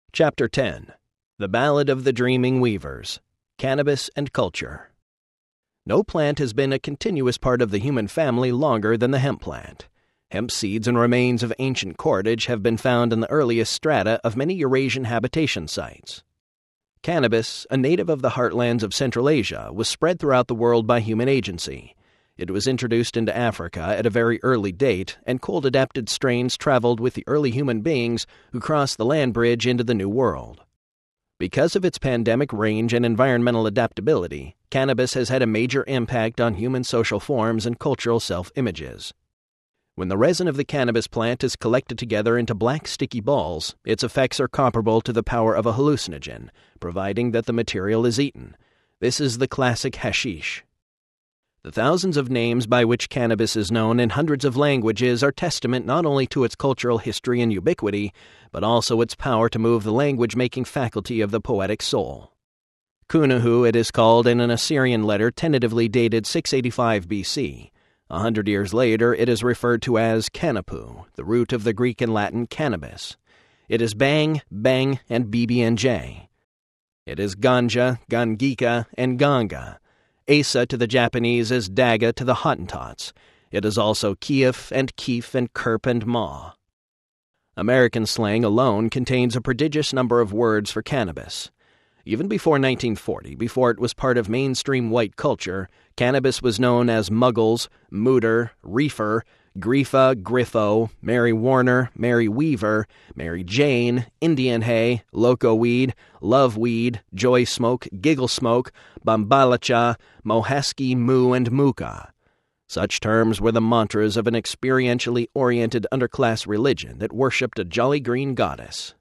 Chapter 10. The Ballad of the Dreaming Weavers. Cannabis and Culture. No plant has been a continuous part of the human family longer than the hemp plant. Hemp seeds and remains of ancient cordage have been found in the earliest strata of many Eurasian habitation sites. Cannabis, a native of the heartlands of Central Asia, was spread throughout the world by human agency. It was introduced into Africa at a very early date, and cold-adapted strains traveled with the early human beings who crossed the land bridge into the New World. Because of its pandemic range and environmental adaptability, cannabis has had a major impact on human social forms and cultural self-images. When the resin of the cannabis plant is collected together into black sticky balls, its effects are comparable to the power of a hallucinogen, providing that the material is eaten. This is the classic hashish. The thousands of names by which cannabis is known in hundreds of languages are testament not only to its cultural history and ubiquity, but also its power to move the language-making faculty of the poetic soul. Kunuhu, it is called in an Assyrian letter tentatively dated 685 BC. 100 years later, it is referred to as Kanapu, the root of the Greek and Latin cannabis. It is Bang, Bang, and BB&J. It is Ganja, Gangika, and Ganga. Asa to the Japanese is Daga to the Hottentots. It is also Kiev and Keef and Kerp and Ma. American slang alone contains a prodigious number of words for cannabis. Even before 1940, before it was part of mainstream white culture, cannabis was known as muggles, mooter, reefer, griefa, griffo, Mary Warner, Mary Weaver, Mary Jane, Indian hay, loco weed, love weed, joy smoke, giggle smoke, bambalacha, mohaski, moo, and mooka. Such terms were the mantras of an experientially oriented underclass religion that worshipped a jolly green goddess.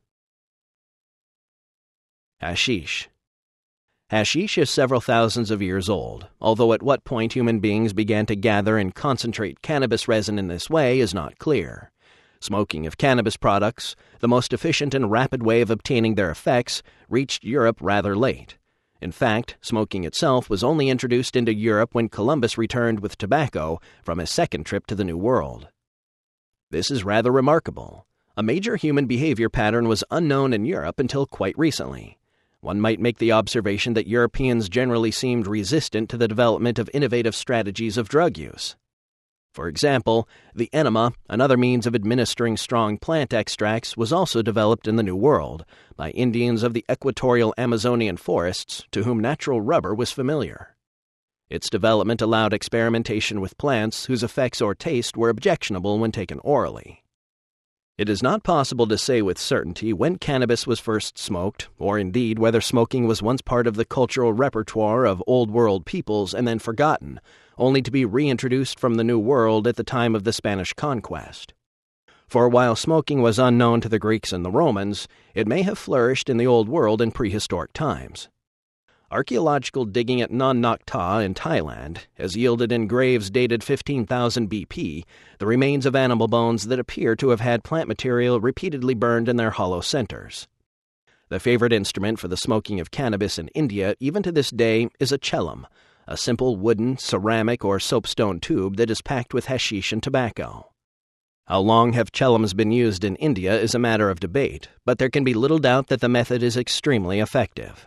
Hashish. Hashish is several thousands of years old, although at what point human beings began to gather and concentrate cannabis resin in this way is not clear. Smoking of cannabis products, the most efficient and rapid way of obtaining their effects, reached Europe rather late. In fact, smoking itself was only introduced into Europe when Columbus returned with tobacco from his second trip to the New World. This is rather remarkable. A major human behavior pattern was unknown in Europe until quite recently. One might make the observation that Europeans generally seemed resistant to the development of innovative strategies of drug use. For example, the enema, another means of administering strong plant extracts, was also developed in the New World by Indians of the equatorial Amazonian forests to whom natural rubber was familiar. Its development allowed experimentation with plants whose effects or taste were objectionable when taken orally. It is not possible to say with certainty when cannabis was first smoked, or indeed whether smoking was once part of the cultural repertoire of Old World peoples and then forgotten, only to be reintroduced from the New World at the time of the Spanish conquest. For while smoking was unknown to the Greeks and the Romans, it may have flourished in the Old World in prehistoric times. Archaeological digging at Non Nok Ta in Thailand has yielded in graves dated 15,000 BP the remains of animal bones that appear to have had plant material repeatedly burned in their hollow centers. The favorite instrument for the smoking of cannabis in India, even to this day, is a chellam, a simple wooden, ceramic, or soapstone tube that is packed with hashish and tobacco. How long have chellams been used in India is a matter of debate, but there can be little doubt that the method is extremely effective.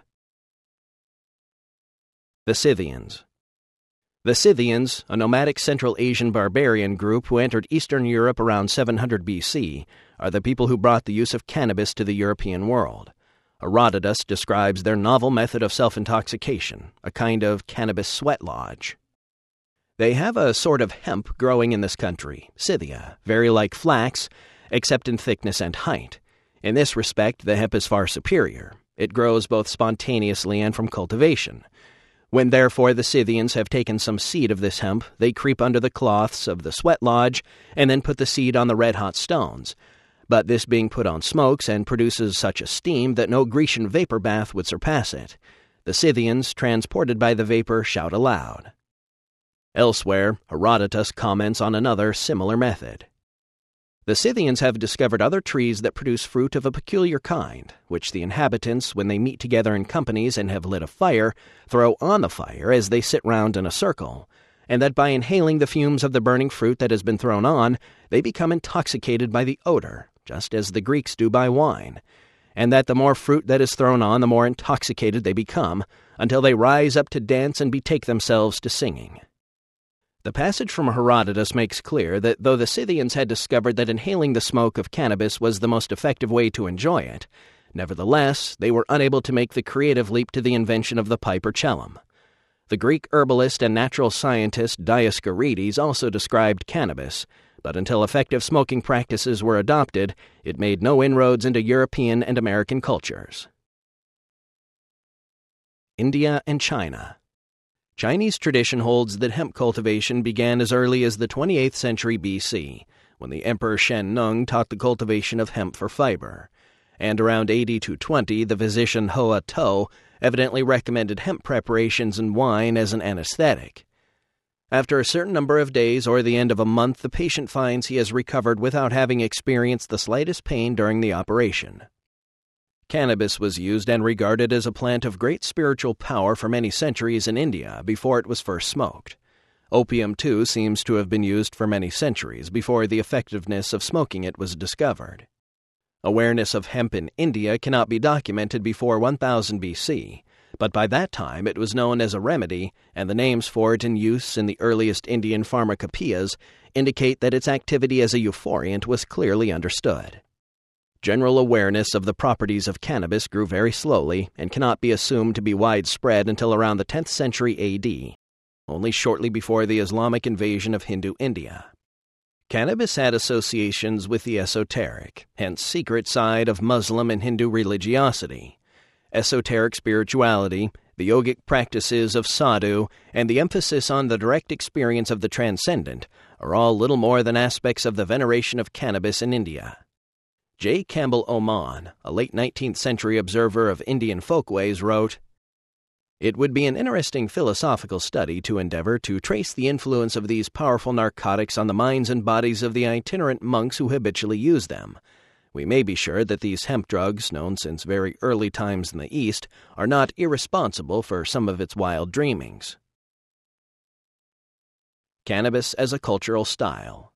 The Scythians. The Scythians, a nomadic Central Asian barbarian group who entered Eastern Europe around 700 BC, are the people who brought the use of cannabis to the European world. Herodotus describes their novel method of self-intoxication, a kind of cannabis sweat lodge. They have a sort of hemp growing in this country, Scythia, very like flax, except in thickness and height. In this respect, the hemp is far superior. It grows both spontaneously and from cultivation. When therefore the Scythians have taken some seed of this hemp, they creep under the cloths of the sweat lodge and then put the seed on the red-hot stones. But this being put on smokes and produces such a steam that no Grecian vapor bath would surpass it. The Scythians, transported by the vapor, shout aloud. Elsewhere, Herodotus comments on another similar method. The Scythians have discovered other trees that produce fruit of a peculiar kind, which the inhabitants, when they meet together in companies and have lit a fire, throw on the fire as they sit round in a circle, and that by inhaling the fumes of the burning fruit that has been thrown on, they become intoxicated by the odor, just as the Greeks do by wine. and that the more fruit that is thrown on, the more intoxicated they become, until they rise up to dance and betake themselves to singing. The passage from Herodotus makes clear that though the Scythians had discovered that inhaling the smoke of cannabis was the most effective way to enjoy it, nevertheless, they were unable to make the creative leap to the invention of the pipe or cellum. The Greek herbalist and natural scientist Dioscorides also described cannabis, but until effective smoking practices were adopted, it made no inroads into European and American cultures. India and China. Chinese tradition holds that hemp cultivation began as early as the 28th century BC, when the Emperor Shen Nung taught the cultivation of hemp for fiber. And around AD 220, the physician Hoa To evidently recommended hemp preparations and wine as an anesthetic. After a certain number of days or the end of a month, the patient finds he has recovered without having experienced the slightest pain during the operation. Cannabis was used and regarded as a plant of great spiritual power for many centuries in India before it was first smoked. Opium, too, seems to have been used for many centuries before the effectiveness of smoking it was discovered. Awareness of hemp in India cannot be documented before 1000 BC, but by that time it was known as a remedy, and the names for it in use in the earliest Indian pharmacopoeias indicate that its activity as a euphoriant was clearly understood. General awareness of the properties of cannabis grew very slowly and cannot be assumed to be widespread until around the 10th century AD, only shortly before the Islamic invasion of Hindu India. Cannabis had associations with the esoteric, hence secret side of Muslim and Hindu religiosity. Esoteric spirituality, the yogic practices of sadhu, and the emphasis on the direct experience of the transcendent are all little more than aspects of the veneration of cannabis in India. J. Campbell Oman, a late 19th century observer of Indian folkways, wrote, "It would be an interesting philosophical study to endeavor to trace the influence of these powerful narcotics on the minds and bodies of the itinerant monks who habitually use them. We may be sure that these hemp drugs, known since very early times in the East, are not irresponsible for some of its wild dreamings." Cannabis as a cultural style.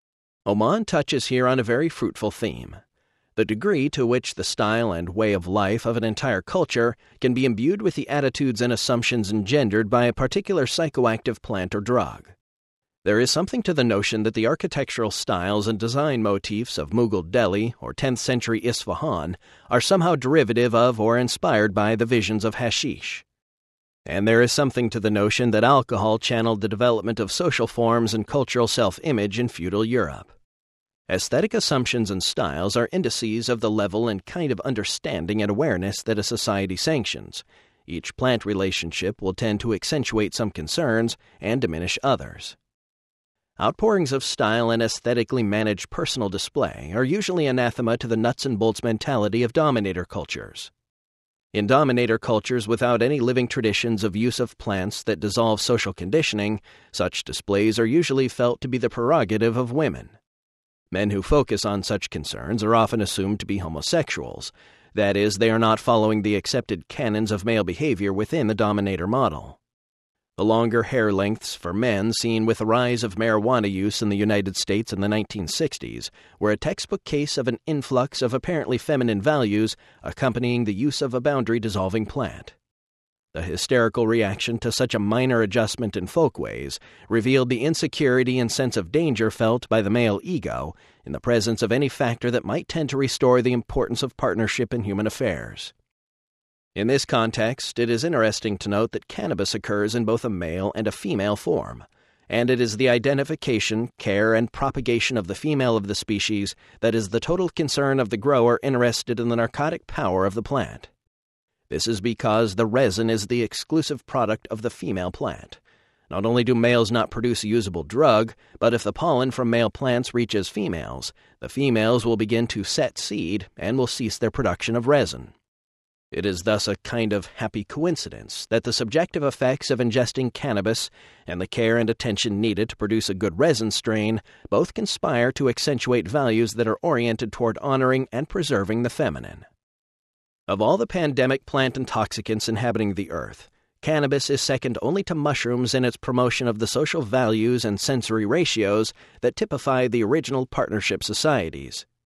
Oman touches here on a very fruitful theme. The degree to which the style and way of life of an entire culture can be imbued with the attitudes and assumptions engendered by a particular psychoactive plant or drug. There is something to the notion that the architectural styles and design motifs of Mughal Delhi or 10th century Isfahan are somehow derivative of or inspired by the visions of hashish. And there is something to the notion that alcohol channeled the development of social forms and cultural self-image in feudal Europe. Aesthetic assumptions and styles are indices of the level and kind of understanding and awareness that a society sanctions. Each plant relationship will tend to accentuate some concerns and diminish others. Outpourings of style and aesthetically managed personal display are usually anathema to the nuts and bolts mentality of dominator cultures. In dominator cultures without any living traditions of use of plants that dissolve social conditioning, such displays are usually felt to be the prerogative of women. Men who focus on such concerns are often assumed to be homosexuals. That is, they are not following the accepted canons of male behavior within the dominator model. The longer hair lengths for men seen with the rise of marijuana use in the United States in the 1960s were a textbook case of an influx of apparently feminine values accompanying the use of a boundary-dissolving plant. The hysterical reaction to such a minor adjustment in folkways revealed the insecurity and sense of danger felt by the male ego in the presence of any factor that might tend to restore the importance of partnership in human affairs. In this context, it is interesting to note that cannabis occurs in both a male and a female form, and it is the identification, care, and propagation of the female of the species that is the total concern of the grower interested in the narcotic power of the plant. This is because the resin is the exclusive product of the female plant. Not only do males not produce a usable drug, but if the pollen from male plants reaches females, the females will begin to set seed and will cease their production of resin. It is thus a kind of happy coincidence that the subjective effects of ingesting cannabis and the care and attention needed to produce a good resin strain both conspire to accentuate values that are oriented toward honoring and preserving the feminine. Of all the pandemic plant intoxicants inhabiting the earth, cannabis is second only to mushrooms in its promotion of the social values and sensory ratios that typify the original partnership societies.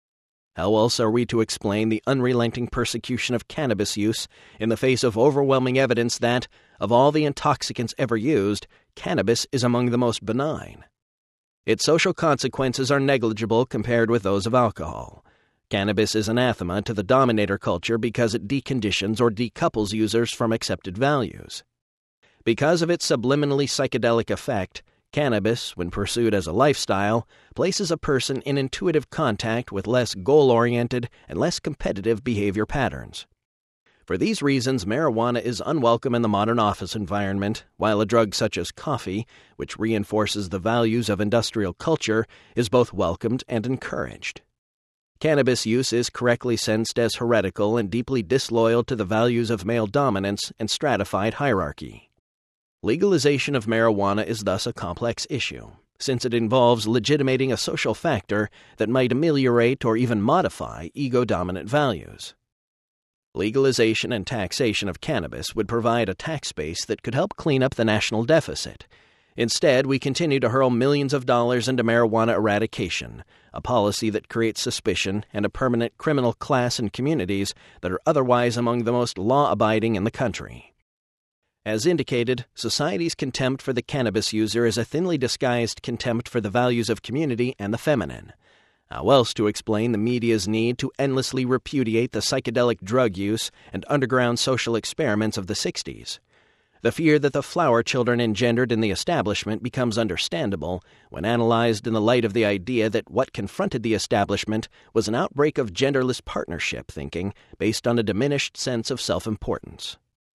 How else are we to explain the unrelenting persecution of cannabis use in the face of overwhelming evidence that, of all the intoxicants ever used, cannabis is among the most benign? Its social consequences are negligible compared with those of alcohol. Cannabis is anathema to the dominator culture because it deconditions or decouples users from accepted values. Because of its subliminally psychedelic effect, cannabis, when pursued as a lifestyle, places a person in intuitive contact with less goal-oriented and less competitive behavior patterns. For these reasons, marijuana is unwelcome in the modern office environment, while a drug such as coffee, which reinforces the values of industrial culture, is both welcomed and encouraged. Cannabis use is correctly sensed as heretical and deeply disloyal to the values of male dominance and stratified hierarchy. Legalization of marijuana is thus a complex issue, since it involves legitimating a social factor that might ameliorate or even modify ego-dominant values. Legalization and taxation of cannabis would provide a tax base that could help clean up the national deficit. Instead, we continue to hurl millions of dollars into marijuana eradication, a policy that creates suspicion and a permanent criminal class in communities that are otherwise among the most law-abiding in the country. As indicated, society's contempt for the cannabis user is a thinly disguised contempt for the values of community and the feminine. How else to explain the media's need to endlessly repudiate the psychedelic drug use and underground social experiments of the 60s? The fear that the flower children engendered in the establishment becomes understandable when analyzed in the light of the idea that what confronted the establishment was an outbreak of genderless partnership thinking based on a diminished sense of self-importance.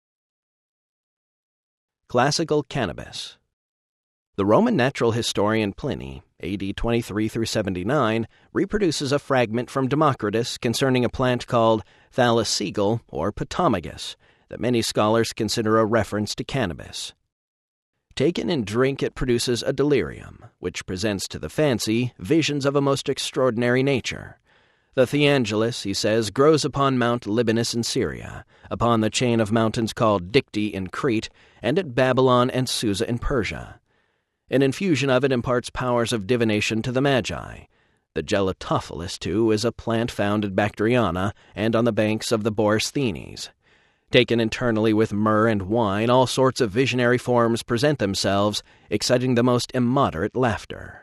Classical cannabis. The Roman natural historian Pliny, AD 23 through 79, reproduces a fragment from Democritus concerning a plant called thalassigal or potamogus that many scholars consider a reference to cannabis. Taken in drink, it produces a delirium, which presents to the fancy visions of a most extraordinary nature. The Theangelus, he says, grows upon Mount Libanus in Syria, upon the chain of mountains called Dicte in Crete, and at Babylon and Susa in Persia. An infusion of it imparts powers of divination to the Magi. The Gelatophilus, too, is a plant found at Bactriana and on the banks of the Borysthenes. Taken internally with myrrh and wine, all sorts of visionary forms present themselves, exciting the most immoderate laughter.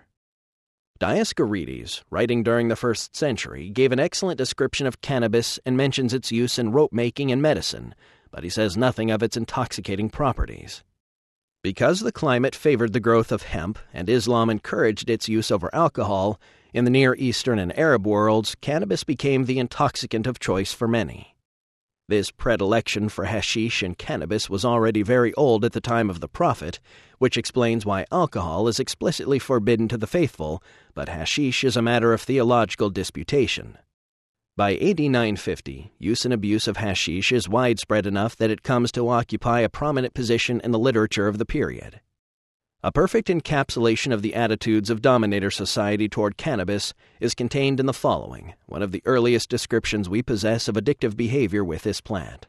Dioscorides, writing during the 1st century, gave an excellent description of cannabis and mentions its use in rope-making and medicine, but he says nothing of its intoxicating properties. Because the climate favored the growth of hemp and Islam encouraged its use over alcohol, in the Near Eastern and Arab worlds, cannabis became the intoxicant of choice for many. This predilection for hashish and cannabis was already very old at the time of the Prophet, which explains why alcohol is explicitly forbidden to the faithful, but hashish is a matter of theological disputation. By AD 950, use and abuse of hashish is widespread enough that it comes to occupy a prominent position in the literature of the period. A perfect encapsulation of the attitudes of dominator society toward cannabis is contained in the following, one of the earliest descriptions we possess of addictive behavior with this plant.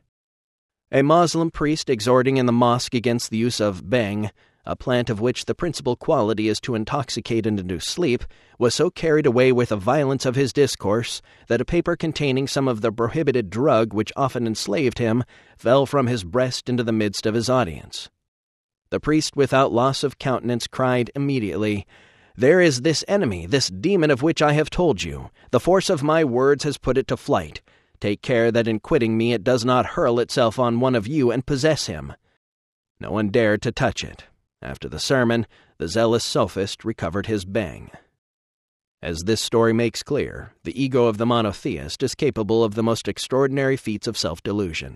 A Moslem priest exhorting in the mosque against the use of bhang, a plant of which the principal quality is to intoxicate and induce sleep, was so carried away with the violence of his discourse that a paper containing some of the prohibited drug which often enslaved him fell from his breast into the midst of his audience. The priest, without loss of countenance, cried immediately, "There is this enemy, this demon of which I have told you. The force of my words has put it to flight. Take care that in quitting me it does not hurl itself on one of you and possess him." No one dared to touch it. After the sermon, the zealous sophist recovered his bhang. As this story makes clear, the ego of the monotheist is capable of the most extraordinary feats of self-delusion.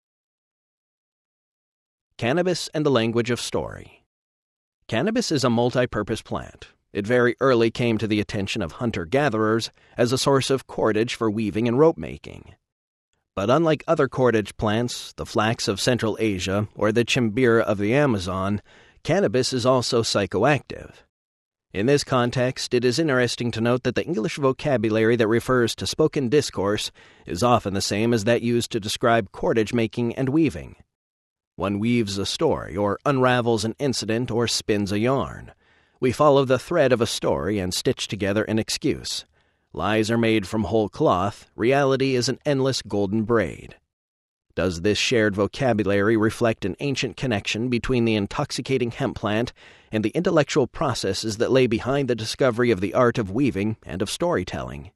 Cannabis and the language of story. Cannabis is a multi-purpose plant. It very early came to the attention of hunter-gatherers as a source of cordage for weaving and rope-making. But unlike other cordage plants, the flax of Central Asia or the chimbira of the Amazon, cannabis is also psychoactive. In this context, it is interesting to note that the English vocabulary that refers to spoken discourse is often the same as that used to describe cordage making and weaving. One weaves a story, or unravels an incident, or spins a yarn. We follow the thread of a story and stitch together an excuse. Lies are made from whole cloth, reality is an endless golden braid. Does this shared vocabulary reflect an ancient connection between the intoxicating hemp plant and the intellectual processes that lay behind the discovery of the art of weaving and of storytelling?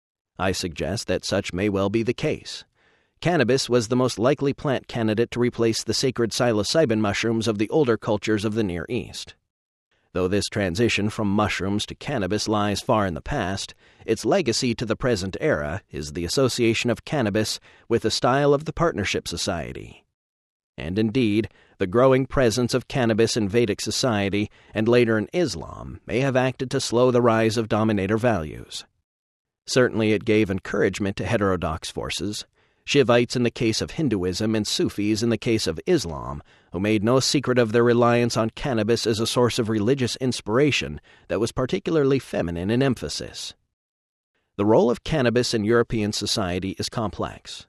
I suggest that such may well be the case. Cannabis was the most likely plant candidate to replace the sacred psilocybin mushrooms of the older cultures of the Near East. Though this transition from mushrooms to cannabis lies far in the past, its legacy to the present era is the association of cannabis with the style of the Partnership Society. And indeed, the growing presence of cannabis in Vedic society and later in Islam may have acted to slow the rise of dominator values. Certainly it gave encouragement to heterodox forces, Shivites in the case of Hinduism and Sufis in the case of Islam, who made no secret of their reliance on cannabis as a source of religious inspiration that was particularly feminine in emphasis. The role of cannabis in European society is complex.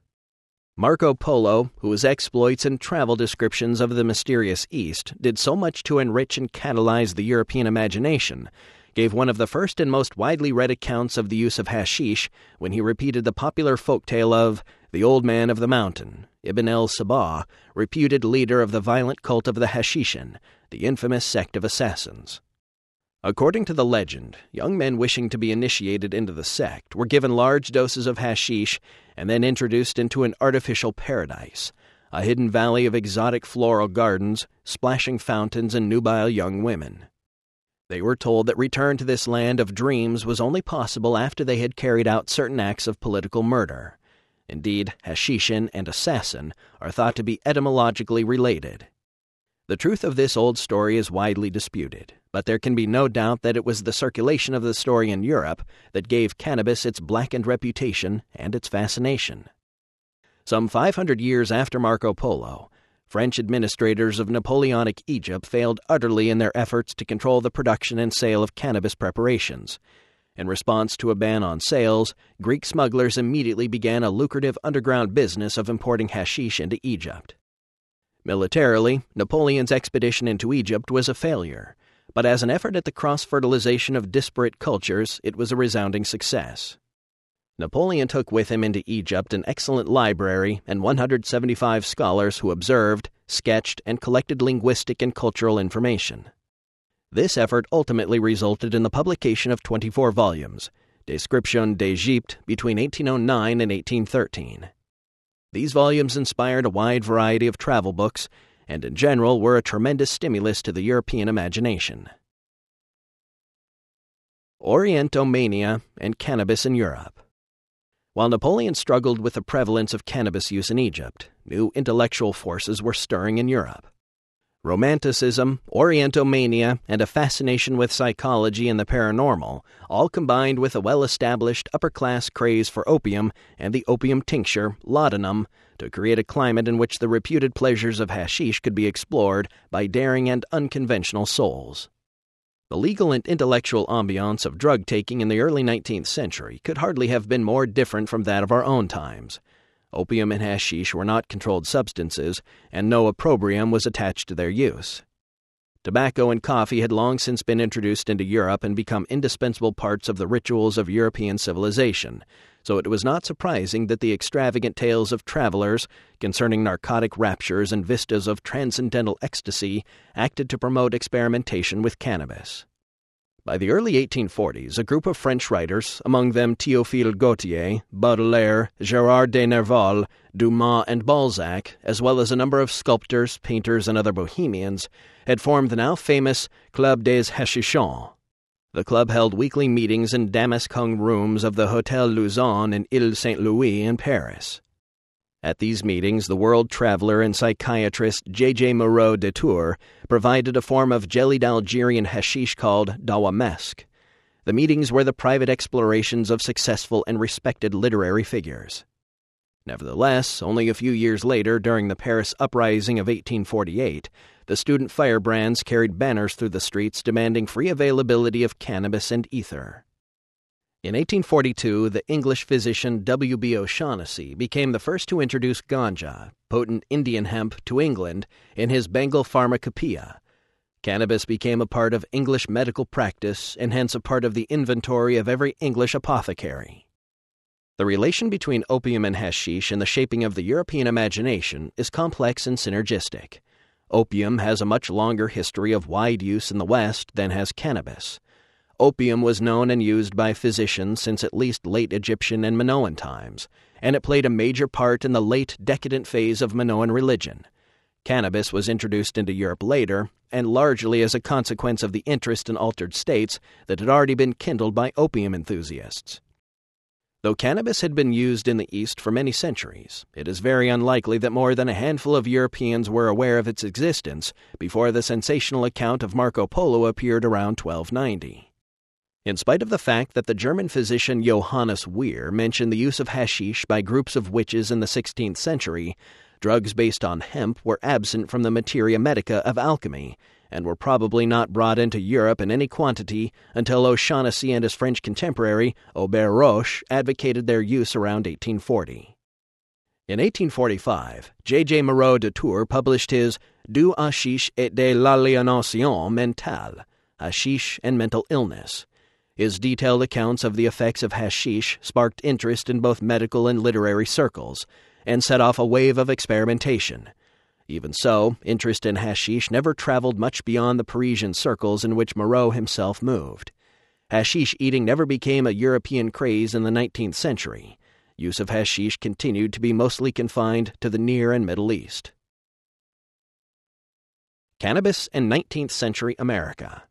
Marco Polo, whose exploits and travel descriptions of the mysterious East did so much to enrich and catalyze the European imagination, gave one of the first and most widely read accounts of the use of hashish when he repeated the popular folktale of the Old Man of the Mountain, Ibn el-Sabah, reputed leader of the violent cult of the Hashishin, the infamous sect of assassins. According to the legend, young men wishing to be initiated into the sect were given large doses of hashish and then introduced into an artificial paradise, a hidden valley of exotic floral gardens, splashing fountains, and nubile young women. They were told that return to this land of dreams was only possible after they had carried out certain acts of political murder. Indeed, Hashishin and assassin are thought to be etymologically related. The truth of this old story is widely disputed, but there can be no doubt that it was the circulation of the story in Europe that gave cannabis its blackened reputation and its fascination. Some 500 years after Marco Polo, French administrators of Napoleonic Egypt failed utterly in their efforts to control the production and sale of cannabis preparations. In response to a ban on sales, Greek smugglers immediately began a lucrative underground business of importing hashish into Egypt. Militarily, Napoleon's expedition into Egypt was a failure, but as an effort at the cross-fertilization of disparate cultures, it was a resounding success. Napoleon took with him into Egypt an excellent library and 175 scholars who observed, sketched, and collected linguistic and cultural information. This effort ultimately resulted in the publication of 24 volumes, Description d'Égypte, between 1809 and 1813. These volumes inspired a wide variety of travel books, and in general were a tremendous stimulus to the European imagination. Orientomania and cannabis in Europe. While Napoleon struggled with the prevalence of cannabis use in Egypt, new intellectual forces were stirring in Europe. Romanticism, Orientomania, and a fascination with psychology and the paranormal all combined with a well-established upper-class craze for opium and the opium tincture, laudanum, to create a climate in which the reputed pleasures of hashish could be explored by daring and unconventional souls. The legal and intellectual ambiance of drug-taking in the early 19th century could hardly have been more different from that of our own times. Opium and hashish were not controlled substances, and no opprobrium was attached to their use. Tobacco and coffee had long since been introduced into Europe and become indispensable parts of the rituals of European civilization, so it was not surprising that the extravagant tales of travelers concerning narcotic raptures and vistas of transcendental ecstasy acted to promote experimentation with cannabis. By the early 1840s, a group of French writers, among them Théophile Gautier, Baudelaire, Gérard de Nerval, Dumas, and Balzac, as well as a number of sculptors, painters, and other bohemians, had formed the now famous Club des Haschichons. The club held weekly meetings in damask-hung rooms of the Hôtel Luzon in Ile Saint-Louis in Paris. At these meetings, the world traveler and psychiatrist J.J. Moreau de Tours provided a form of jellied Algerian hashish called dawamesk. The meetings were the private explorations of successful and respected literary figures. Nevertheless, only a few years later, during the Paris Uprising of 1848, the student firebrands carried banners through the streets demanding free availability of cannabis and ether. In 1842, the English physician W.B. O'Shaughnessy became the first to introduce ganja, potent Indian hemp, to England in his Bengal Pharmacopoeia. Cannabis became a part of English medical practice and hence a part of the inventory of every English apothecary. The relation between opium and hashish in the shaping of the European imagination is complex and synergistic. Opium has a much longer history of wide use in the West than has cannabis. Opium was known and used by physicians since at least late Egyptian and Minoan times, and it played a major part in the late decadent phase of Minoan religion. Cannabis was introduced into Europe later, and largely as a consequence of the interest in altered states that had already been kindled by opium enthusiasts. Though cannabis had been used in the East for many centuries, it is very unlikely that more than a handful of Europeans were aware of its existence before the sensational account of Marco Polo appeared around 1290. In spite of the fact that the German physician Johannes Weir mentioned the use of hashish by groups of witches in the 16th century, drugs based on hemp were absent from the materia medica of alchemy, and were probably not brought into Europe in any quantity until O'Shaughnessy and his French contemporary, Aubert Roche, advocated their use around 1840. In 1845, J.J. Moreau de Tours published his Du hashish et de l'aliénation mentale, Hashish and Mental Illness. His detailed accounts of the effects of hashish sparked interest in both medical and literary circles, and set off a wave of experimentation. Even so, interest in hashish never traveled much beyond the Parisian circles in which Moreau himself moved. Hashish eating never became a European craze in the 19th century. Use of hashish continued to be mostly confined to the Near and Middle East. Cannabis in 19th century America.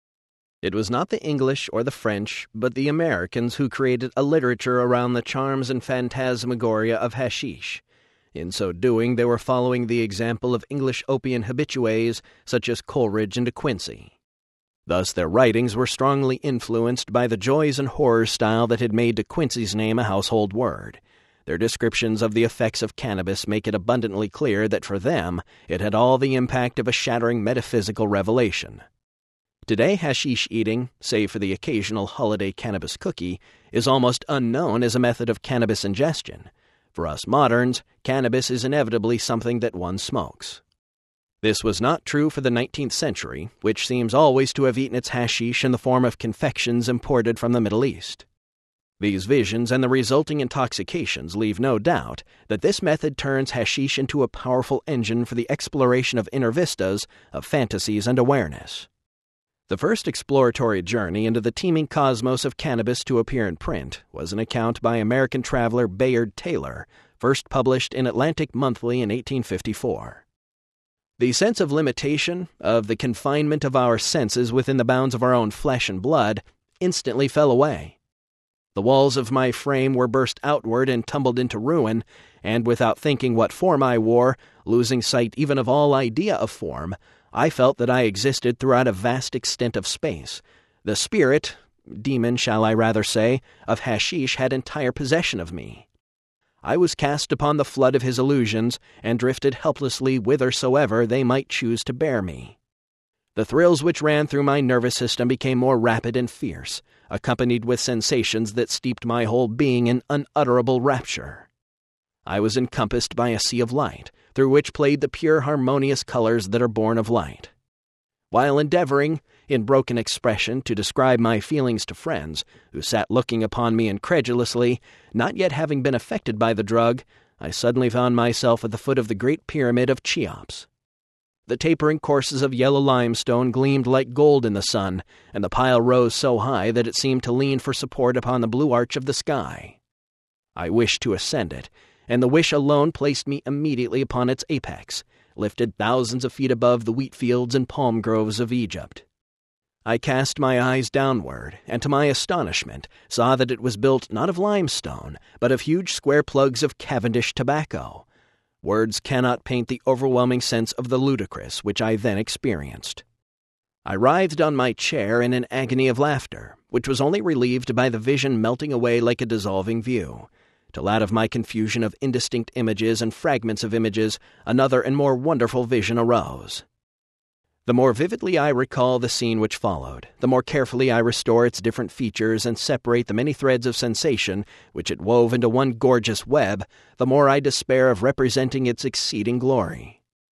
It was not the English or the French, but the Americans who created a literature around the charms and phantasmagoria of hashish. In so doing, they were following the example of English opium habitués such as Coleridge and De Quincey. Thus, their writings were strongly influenced by the joys and horrors style that had made De Quincey's name a household word. Their descriptions of the effects of cannabis make it abundantly clear that for them, it had all the impact of a shattering metaphysical revelation. Today, hashish eating, save for the occasional holiday cannabis cookie, is almost unknown as a method of cannabis ingestion. For us moderns, cannabis is inevitably something that one smokes. This was not true for the 19th century, which seems always to have eaten its hashish in the form of confections imported from the Middle East. These visions and the resulting intoxications leave no doubt that this method turns hashish into a powerful engine for the exploration of inner vistas, of fantasies and awareness. The first exploratory journey into the teeming cosmos of cannabis to appear in print was an account by American traveler Bayard Taylor, first published in Atlantic Monthly in 1854. The sense of limitation, of the confinement of our senses within the bounds of our own flesh and blood, instantly fell away. The walls of my frame were burst outward and tumbled into ruin, and without thinking what form I wore, losing sight even of all idea of form, I felt that I existed throughout a vast extent of space. The spirit, demon shall I rather say, of hashish had entire possession of me. I was cast upon the flood of his illusions, and drifted helplessly whithersoever they might choose to bear me. The thrills which ran through my nervous system became more rapid and fierce, accompanied with sensations that steeped my whole being in unutterable rapture. I was encompassed by a sea of light, through which played the pure harmonious colors that are born of light. While endeavoring, in broken expression, to describe my feelings to friends, who sat looking upon me incredulously, not yet having been affected by the drug, I suddenly found myself at the foot of the great pyramid of Cheops. The tapering courses of yellow limestone gleamed like gold in the sun, and the pile rose so high that it seemed to lean for support upon the blue arch of the sky. I wished to ascend it, and the wish alone placed me immediately upon its apex, lifted thousands of feet above the wheat fields and palm groves of Egypt. I cast my eyes downward, and to my astonishment saw that it was built not of limestone, but of huge square plugs of Cavendish tobacco. Words cannot paint the overwhelming sense of the ludicrous which I then experienced. I writhed on my chair in an agony of laughter, which was only relieved by the vision melting away like a dissolving view, till out of my confusion of indistinct images and fragments of images, another and more wonderful vision arose. The more vividly I recall the scene which followed, the more carefully I restore its different features and separate the many threads of sensation which it wove into one gorgeous web, the more I despair of representing its exceeding glory.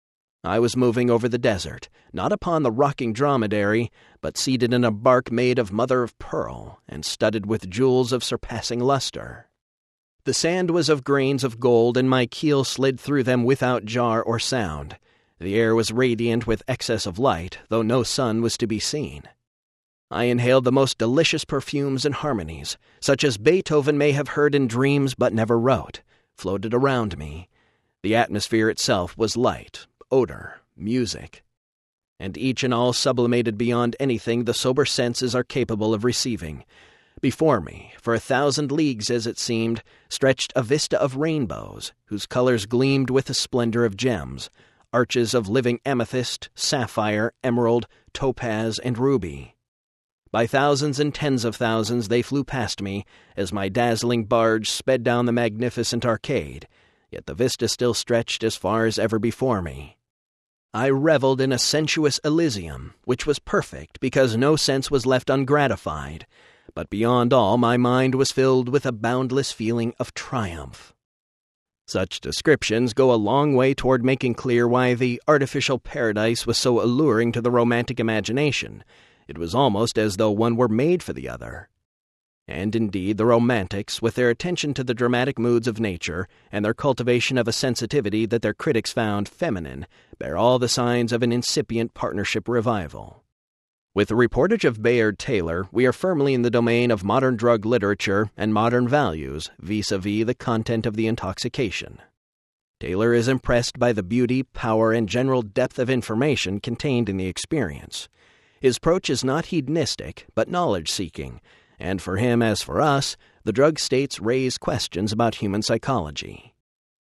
I was moving over the desert, not upon the rocking dromedary, but seated in a bark made of mother-of-pearl and studded with jewels of surpassing luster. The sand was of grains of gold, and my keel slid through them without jar or sound. The air was radiant with excess of light, though no sun was to be seen. I inhaled the most delicious perfumes and harmonies, such as Beethoven may have heard in dreams but never wrote, floated around me. The atmosphere itself was light, odor, music, and each and all sublimated beyond anything the sober senses are capable of receiving. Before me, for 1,000 leagues as it seemed, stretched a vista of rainbows, whose colors gleamed with the splendor of gems, arches of living amethyst, sapphire, emerald, topaz, and ruby. By thousands and tens of thousands they flew past me as my dazzling barge sped down the magnificent arcade, yet the vista still stretched as far as ever before me. I reveled in a sensuous Elysium, which was perfect because no sense was left ungratified, but beyond all my mind was filled with a boundless feeling of triumph. Such descriptions go a long way toward making clear why the artificial paradise was so alluring to the romantic imagination. It was almost as though one were made for the other. And indeed, the romantics, with their attention to the dramatic moods of nature and their cultivation of a sensitivity that their critics found feminine, bear all the signs of an incipient partnership revival. With the reportage of Bayard Taylor, we are firmly in the domain of modern drug literature and modern values vis-a-vis the content of the intoxication. Taylor is impressed by the beauty, power, and general depth of information contained in the experience. His approach is not hedonistic, but knowledge-seeking, and for him, as for us, the drug states raise questions about human psychology.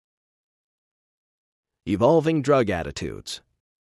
Evolving drug attitudes.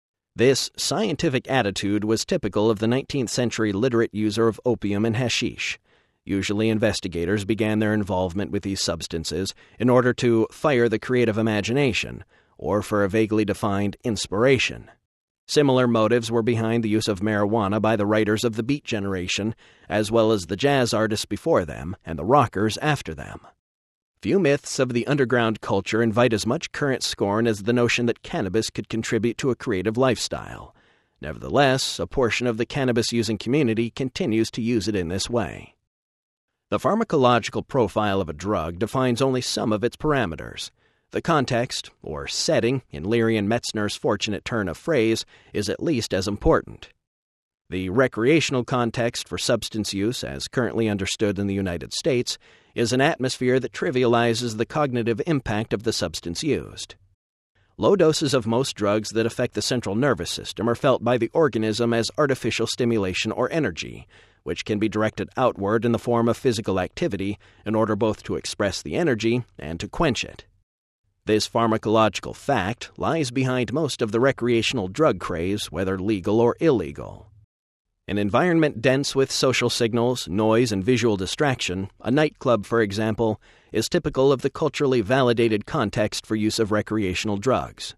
This scientific attitude was typical of the 19th century literate user of opium and hashish. Usually investigators began their involvement with these substances in order to fire the creative imagination, or for a vaguely defined inspiration. Similar motives were behind the use of marijuana by the writers of the Beat generation, as well as the jazz artists before them and the rockers after them. Few myths of the underground culture invite as much current scorn as the notion that cannabis could contribute to a creative lifestyle. Nevertheless, a portion of the cannabis-using community continues to use it in this way. The pharmacological profile of a drug defines only some of its parameters. The context, or setting, in Leary and Metzner's fortunate turn of phrase, is at least as important. The recreational context for substance use, as currently understood in the United States, is an atmosphere that trivializes the cognitive impact of the substance used. Low doses of most drugs that affect the central nervous system are felt by the organism as artificial stimulation or energy, which can be directed outward in the form of physical activity in order both to express the energy and to quench it. This pharmacological fact lies behind most of the recreational drug craze, whether legal or illegal. An environment dense with social signals, noise, and visual distraction, a nightclub, for example, is typical of the culturally validated context for use of recreational drugs.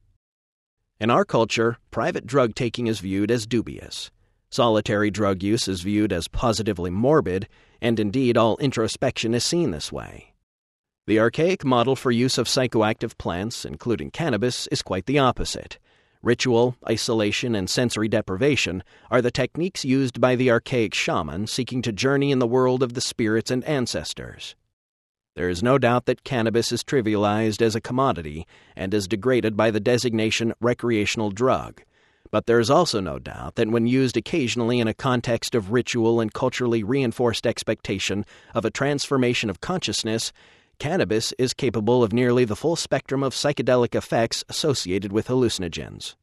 In our culture, private drug taking is viewed as dubious. Solitary drug use is viewed as positively morbid, and indeed all introspection is seen this way. The archaic model for use of psychoactive plants, including cannabis, is quite the opposite. Ritual, isolation, and sensory deprivation are the techniques used by the archaic shaman seeking to journey in the world of the spirits and ancestors. There is no doubt that cannabis is trivialized as a commodity and is degraded by the designation recreational drug. But there is also no doubt that when used occasionally in a context of ritual and culturally reinforced expectation of a transformation of consciousness, cannabis is capable of nearly the full spectrum of psychedelic effects associated with hallucinogens.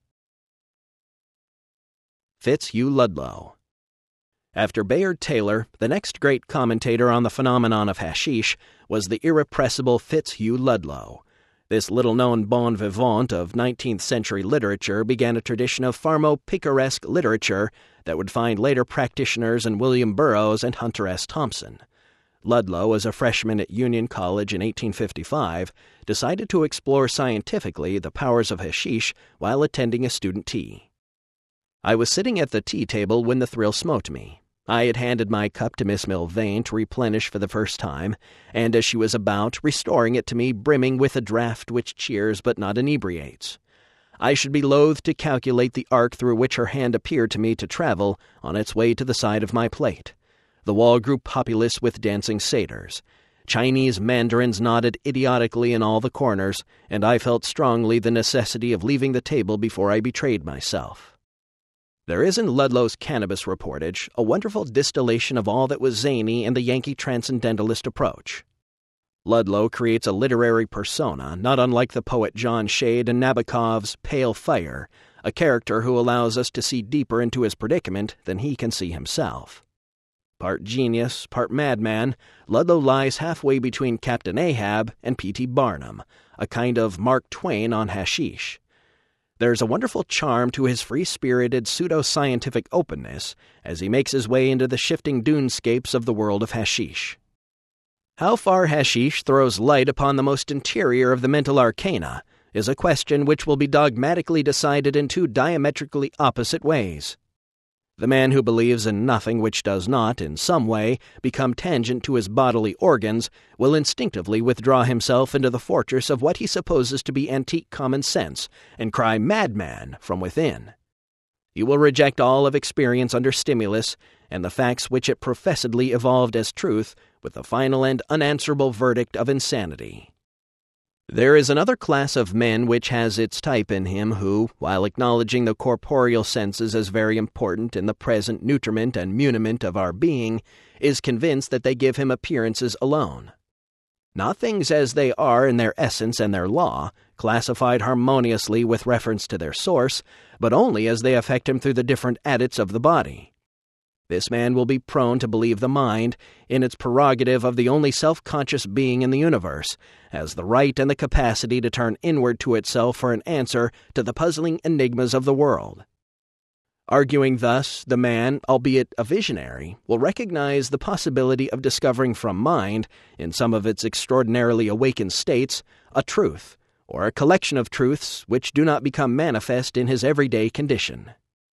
Fitzhugh Ludlow. After Bayard Taylor, the next great commentator on the phenomenon of hashish was the irrepressible Fitzhugh Ludlow. This little-known bon vivant of 19th century literature began a tradition of pharmo-picaresque literature that would find later practitioners in William Burroughs and Hunter S. Thompson. Ludlow, as a freshman at Union College in 1855, decided to explore scientifically the powers of hashish while attending a student tea. I was sitting at the tea table when the thrill smote me. I had handed my cup to Miss Milvain to replenish for the first time, and as she was about, restoring it to me brimming with a draught which cheers but not inebriates. I should be loath to calculate the arc through which her hand appeared to me to travel on its way to the side of my plate. The wall grew populous with dancing satyrs. Chinese mandarins nodded idiotically in all the corners, and I felt strongly the necessity of leaving the table before I betrayed myself. There is in Ludlow's cannabis reportage a wonderful distillation of all that was zany in the Yankee transcendentalist approach. Ludlow creates a literary persona not unlike the poet John Shade in Nabokov's Pale Fire, a character who allows us to see deeper into his predicament than he can see himself. Part genius, part madman, Ludlow lies halfway between Captain Ahab and P.T. Barnum, a kind of Mark Twain on hashish. There's a wonderful charm to his free-spirited, pseudo-scientific openness as he makes his way into the shifting dunescapes of the world of hashish. How far hashish throws light upon the most interior of the mental arcana is a question which will be dogmatically decided in two diametrically opposite ways. The man who believes in nothing which does not, in some way, become tangent to his bodily organs will instinctively withdraw himself into the fortress of what he supposes to be antique common sense and cry "madman" from within. He will reject all of experience under stimulus and the facts which it professedly evolved as truth with the final and unanswerable verdict of insanity. There is another class of men which has its type in him who, while acknowledging the corporeal senses as very important in the present nutriment and muniment of our being, is convinced that they give him appearances alone. Not things as they are in their essence and their law, classified harmoniously with reference to their source, but only as they affect him through the different adits of the body. This man will be prone to believe the mind, in its prerogative of the only self-conscious being in the universe, has the right and the capacity to turn inward to itself for an answer to the puzzling enigmas of the world. Arguing thus, the man, albeit a visionary, will recognize the possibility of discovering from mind, in some of its extraordinarily awakened states, a truth, or a collection of truths which do not become manifest in his everyday condition.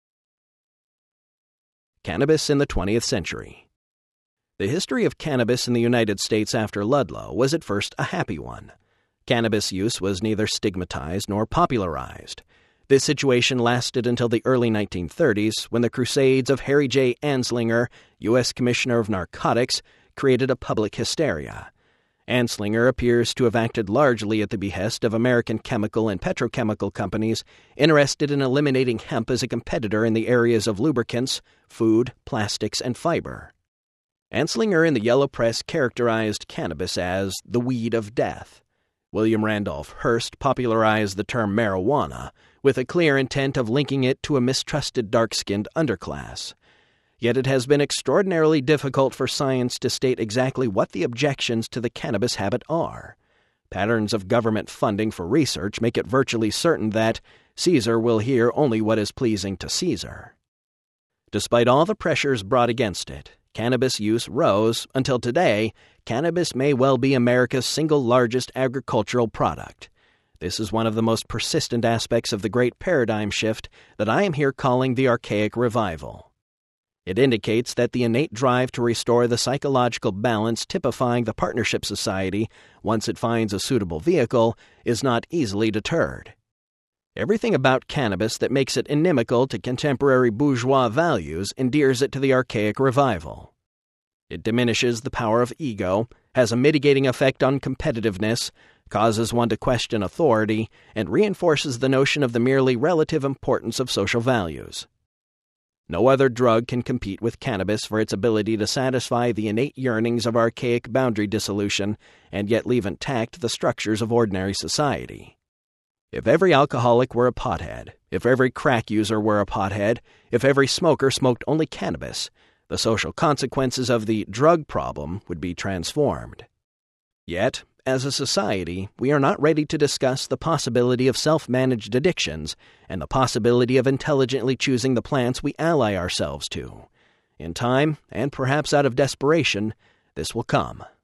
Cannabis in the 20th century. The history of cannabis in the United States after Ludlow was at first a happy one. Cannabis use was neither stigmatized nor popularized. This situation lasted until the early 1930s, when the crusades of Harry J. Anslinger, U.S. Commissioner of Narcotics, created a public hysteria. Anslinger appears to have acted largely at the behest of American chemical and petrochemical companies interested in eliminating hemp as a competitor in the areas of lubricants, food, plastics, and fiber. Anslinger in the Yellow Press characterized cannabis as the weed of death. William Randolph Hearst popularized the term marijuana, with a clear intent of linking it to a mistrusted dark-skinned underclass. Yet it has been extraordinarily difficult for science to state exactly what the objections to the cannabis habit are. Patterns of government funding for research make it virtually certain that Caesar will hear only what is pleasing to Caesar. Despite all the pressures brought against it, cannabis use rose until today. Cannabis may well be America's single largest agricultural product. This is one of the most persistent aspects of the great paradigm shift that I am here calling the archaic revival. It indicates that the innate drive to restore the psychological balance typifying the partnership society, once it finds a suitable vehicle, is not easily deterred. Everything about cannabis that makes it inimical to contemporary bourgeois values endears it to the archaic revival. It diminishes the power of ego, has a mitigating effect on competitiveness, causes one to question authority, and reinforces the notion of the merely relative importance of social values. No other drug can compete with cannabis for its ability to satisfy the innate yearnings of archaic boundary dissolution and yet leave intact the structures of ordinary society. If every alcoholic were a pothead, if every crack user were a pothead, if every smoker smoked only cannabis, the social consequences of the drug problem would be transformed. Yet, as a society, we are not ready to discuss the possibility of self-managed addictions and the possibility of intelligently choosing the plants we ally ourselves to. In time, and perhaps out of desperation, this will come.